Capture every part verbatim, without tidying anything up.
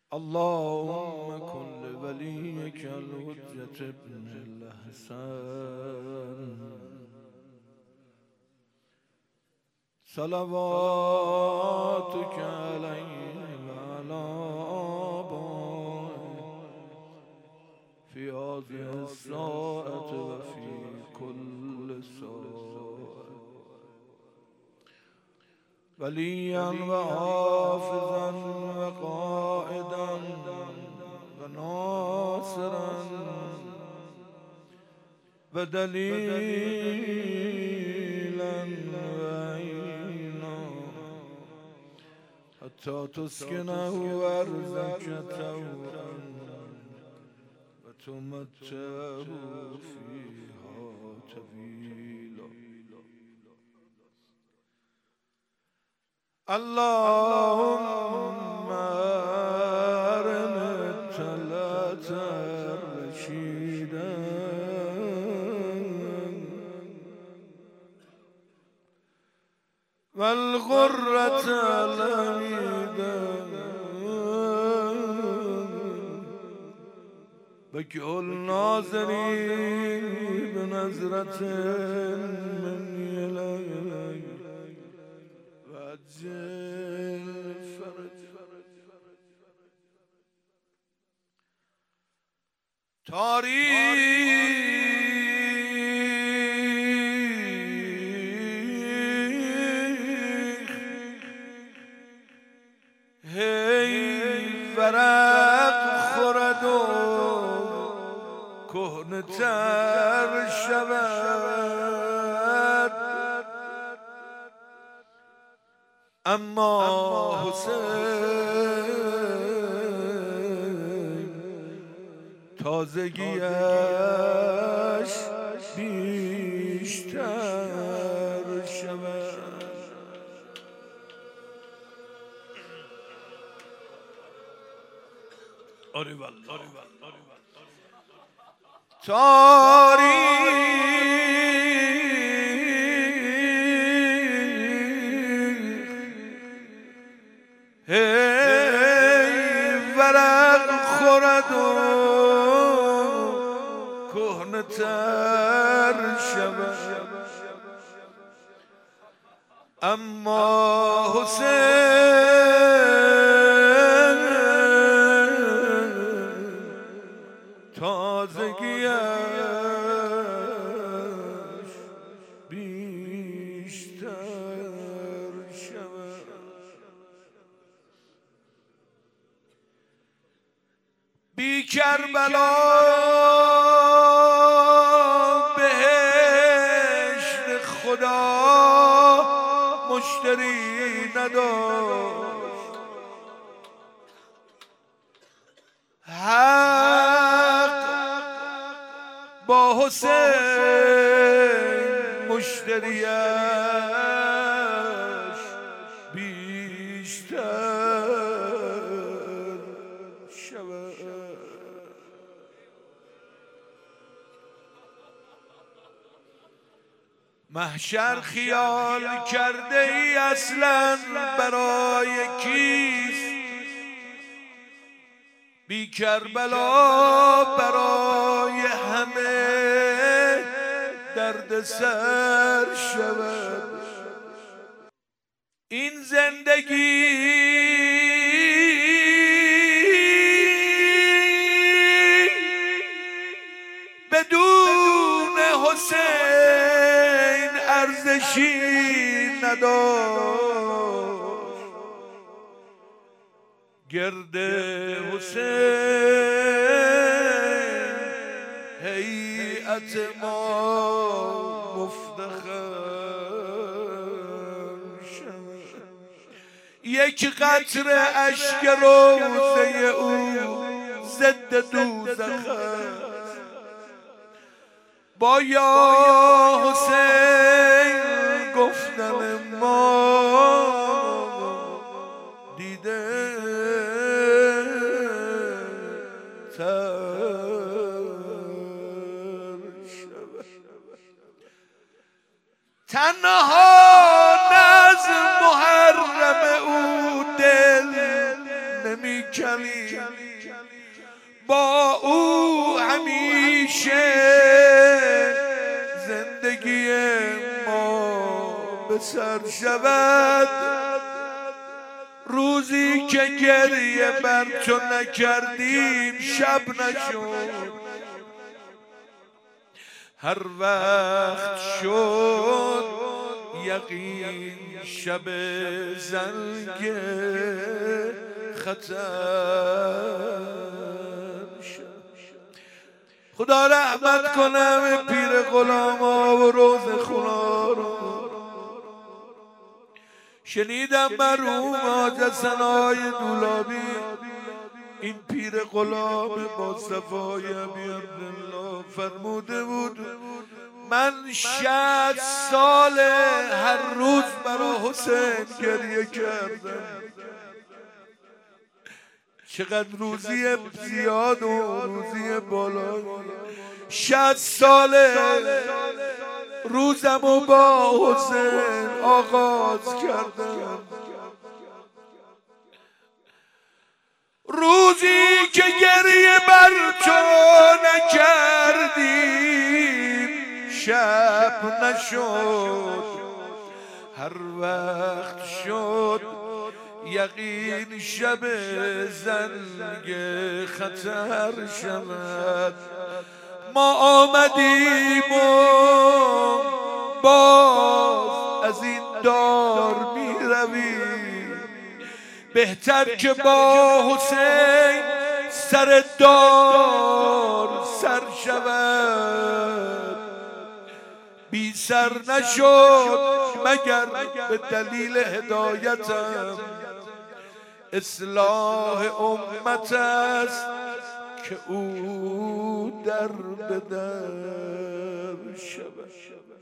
اللهم كن لوليك الحجة ابن الحسن صلواتك عليه وعلى آبائه في هذه الساعة وفي كل ساعة وليا وحافظا وقائدا وناصرا ودليلا وعينا حتى تسكنه أرضك طوعا وتمتعه فيها طويلا. اللهم أرنا الطلعة الرشيدة والغرة الحميدة وكل ناظرين بنظرة من إليك وعجل فرج تاریخ هی ورق خورد و کهنه تر شود، اما حسین تازگیش بیشتر شود. آره والله تاریخ هی ورق خورد و کهنه تر شود، اما حسین تازگیش بیشتر شود. بی کربلا بهشت خدا مشتری نداشت، حق با حسین مشتریش بیشتر شود. محشر خیال کرده ای اصلا برای کیست؟ بی کربلا برای همه درد سر شود. این زندگی بدون حسین ارزشی نداشت. گرد حسین هیئت ما مفتخر شد. یک قطره اشک روزه او ضد دوزخ است. با یا حسین گفتن ما دیده تنها نز محرم او دل نمی کلی با او همیشه زندگی ما به سر شود. روزی که گریه بر تو نکردیم شب نشد، هر وقت شد یقین شب زنگ خطر شد. خدا رحمت کنه پیر غلاما و روز خونا رو. شنیدم مرحوم حاج ثنای دولابی این پیر غلام با صفای ابی عبدالله فرموده بود من شصت سال هر روز برای حسین گریه کردم. چقدر روزی زیاد و روزی بالا. شصت سال روزمو با حسین آغاز کردم. روزی که گریه بر تو نکردیم شب نشد، هر وقت شد یقین شب زنگ خطر شود. ما آمدیم و باز از این دار می رویم، بهتر که با حسین سر دار سر شود. بی سر نشد مگر به دلیل هدایتم، اصلاح امت است که او در بدر شود.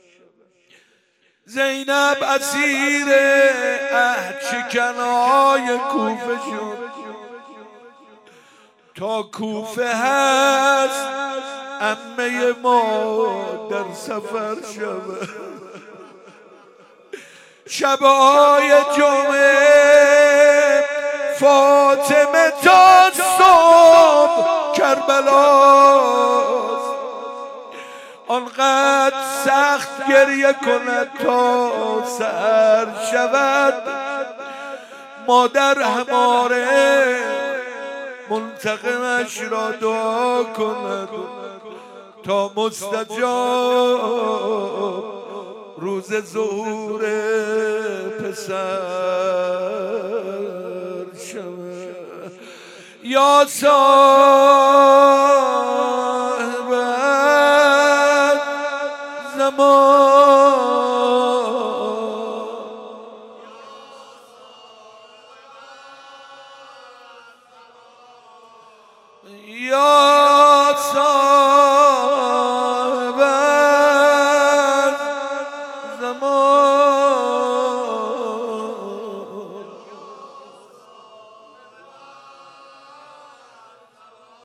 زینب اسیر عهد شکنای کوفه شد، تا کوفه هست عمه ما در سفر شود. شبهای جمعه فاطمه تا صبح کربلاست، آنقدر سخت گریه کند تا سحر شود. مادر هماره منتقمش را دعا کند تا مستجاب روز ظهور پسر شود. یا صاحب زمان یا صاحب زمان